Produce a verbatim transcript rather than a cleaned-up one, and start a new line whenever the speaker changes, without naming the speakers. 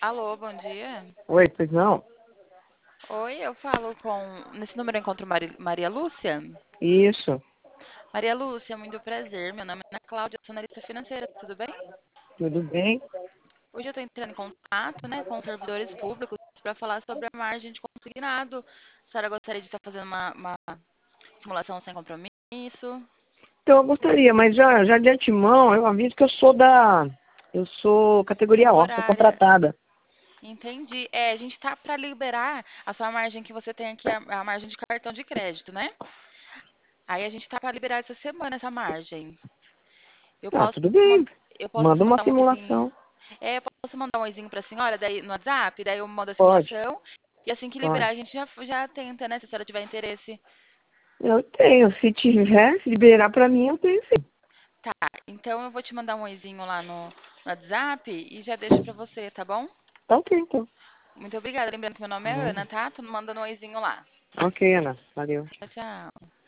Alô, bom dia.
Oi, pois não?
Oi, eu falo com. Nesse número eu encontro Mari- Maria Lúcia?
Isso,
Maria Lúcia, muito prazer. Meu nome é Ana Cláudia, sou analista financeira, tudo bem?
tudo bem?
Hoje eu estou entrando em contato, né, com servidores públicos para falar sobre a margem de consignado. A senhora gostaria de estar fazendo uma, uma simulação sem compromisso?
Então eu gostaria, mas já, já de antemão eu aviso que eu sou da. Eu sou categoria O, sou
Temporária.
contratada.
Entendi. É, a gente tá para liberar a sua margem que você tem aqui, a, a margem de cartão de crédito, né? Aí a gente tá para liberar essa semana essa margem. Eu
Ah,
posso
tudo
te
bem.
mandar, eu posso
Manda
te
uma
mandar um oizinho.
simulação.
É, eu posso mandar um oizinho pra senhora daí no WhatsApp, daí eu mando a
Pode,
simulação. E assim que liberar,
pode.
a gente já, já tenta, né? Se a senhora tiver interesse.
Eu tenho, se tiver, se liberar pra mim, eu tenho sim.
Tá, então eu vou te mandar um oizinho lá no, no WhatsApp e já deixo pra você, tá bom?
Tá ok, então.
Muito obrigada. Lembrando que meu nome é
Nada.
Ana, tá? Tô mandando um oizinho lá.
Ok, Ana. Valeu.
Tchau, tchau.